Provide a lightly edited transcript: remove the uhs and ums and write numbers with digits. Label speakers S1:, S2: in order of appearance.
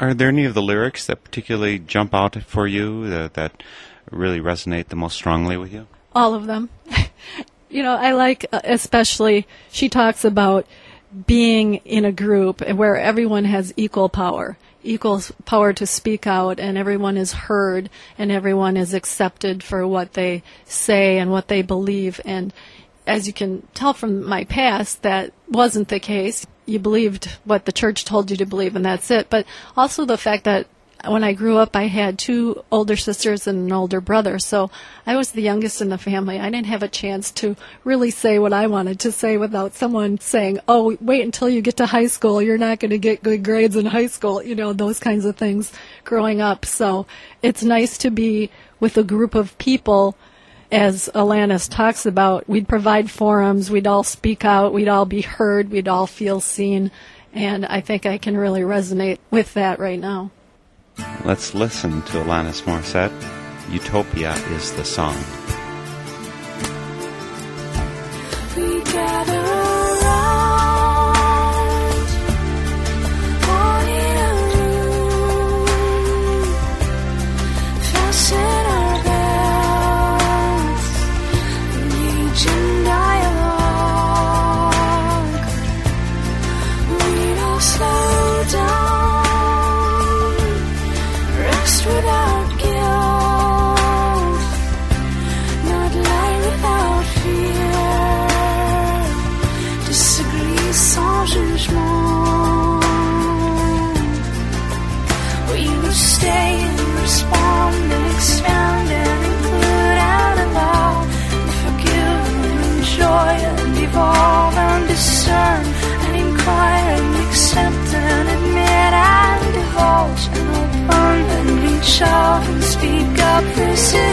S1: Are there any of the lyrics that particularly jump out for you that really resonate the most strongly with you?
S2: All of them. I like, especially, she talks about being in a group where everyone has equal power to speak out, and everyone is heard, and everyone is accepted for what they say and what they believe. And as you can tell from my past, that wasn't the case. You believed what the church told you to believe, and that's it. But also the fact that when I grew up, I had 2 older sisters and an older brother, so I was the youngest in the family. I didn't have a chance to really say what I wanted to say without someone saying, oh, wait until you get to high school, you're not going to get good grades in high school, those kinds of things growing up. So it's nice to be with a group of people. As Alanis talks about, we'd provide forums, we'd all speak out, we'd all be heard, we'd all feel seen, and I think I can really resonate with that right now.
S1: Let's listen to Alanis Morissette. Utopia is the song.
S3: We gather around, all in a room, fasten our belts, engage in dialogue. We'd all slow down, without guilt, not lie without fear, disagree sans jugement. We will stay and respond and expand and include and allow, and forgive and enjoy and evolve and discern and inquire and accept and admit and divulge and open and reach out and speak up. This is